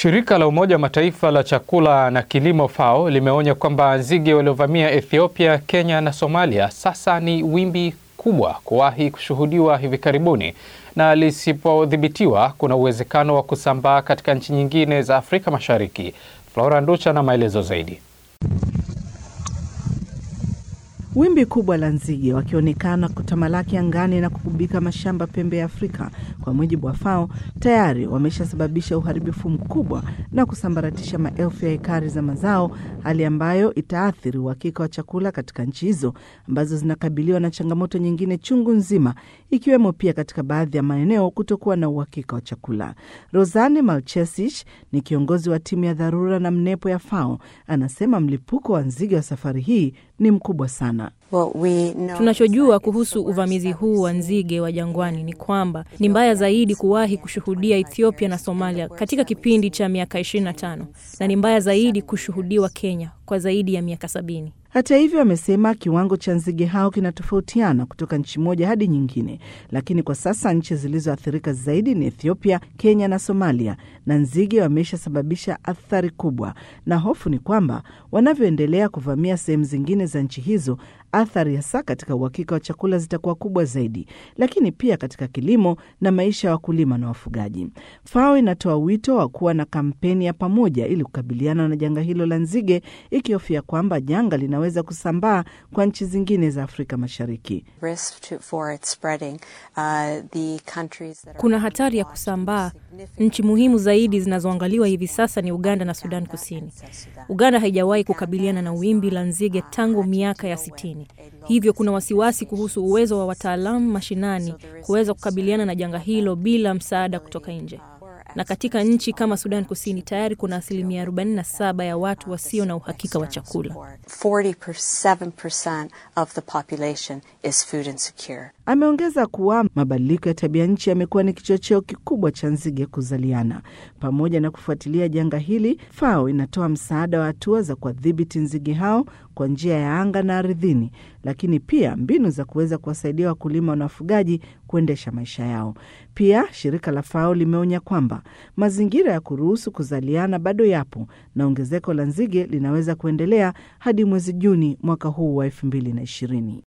Shirika la Umoja wa Mataifa la chakula na kilimo FAO limeonya kwamba nzige waliovamia Ethiopia, Kenya na Somalia sasa ni wimbi kubwa kuwahi kushuhudiwa hivi karibuni, na lisipodhibitiwa kuna uwezekano wa kusambaa katika nchi nyingine za Afrika Mashariki. Flora Nducha na maelezo zaidi. Wimbi kubwa la nzige wakionekana kutamalaki angani na kukubika mashamba pembe ya Afrika, kwa mujibu wa FAO, tayari wameshasababisha uharibifu mkubwa na kusambaratisha maelfu ya ekari za mazao, hali ambayo itaathiri uhakika wa chakula katika nchi hizo ambazo zinakabiliwa na changamoto nyingine chungu nzima, ikiwemo pia katika baadhi ya maeneo kutokuwa na uhakika wa chakula. Rosane Malchesich ni kiongozi wa timu ya dharura na mnepo ya FAO, anasema mlipuko wa nzige wa safari hii ni mkubwa sana. Tunachojua kuhusu uvamizi huu wa nzige wa jangwani ni kwamba ni mbaya zaidi kuwahi kushuhudia Ethiopia na Somalia katika kipindi cha miaka 25, na ni mbaya zaidi kushuhudiwa Kenya kwa zaidi ya miaka 70. Hata hivyo, amesema kiwango cha nzige hao kinatofautiana kutoka nchi moja hadi nyingine, lakini kwa sasa nchi zilizoathirika zaidi ni Ethiopia, Kenya na Somalia, na nzige wameshasababisha athari kubwa, na hofu ni kwamba wanavyoendelea kuvamia sehemu zingine za nchi hizo, athari hasa katika uhakika wa chakula zitakuwa kubwa zaidi, lakini pia katika kilimo na maisha ya wakulima na wafugaji. FAO inatoa wito wa kuwa na kampeni ya pamoja ili kukabiliana na janga hilo la nzige, ikihofia kwamba janga linaweza kusambaa kwa nchi zingine za Afrika Mashariki. Kuna hatari ya kusambaa. Nchi muhimu zaidi zinazoangaliwa hivi sasa ni Uganda na Sudan Kusini. Uganda haijawahi kukabiliana na wimbi la nzige tangu miaka ya 60. Hivyo kuna wasiwasi kuhusu uwezo wa wataalamu mashinani kuweza kukabiliana na janga hilo bila msaada kutoka nje. Na katika nchi kama Sudan Kusini tayari kuna 47% ya watu wasio na uhakika wa chakula. 47% of the population is food insecure. Ameongeza kuwa mabadiliko ya tabia nchi yamekuwa ni kichocheo kikubwa cha nzige kuzaliana. Pamoja na kufuatilia janga hili, FAO inatoa msaada wa hatua za kuwadhibiti nzige hao kwa njia ya anga na ardhini, lakini pia mbinu za kuweza kuwasaidia wakulima na wafugaji kuendesha maisha yao. Pia shirika la FAO limeonya kwamba mazingira ya kuruhusu kuzaliana bado yapo, na ongezeko la nzige linaweza kuendelea hadi mwezi Juni mwaka huu wa 2020.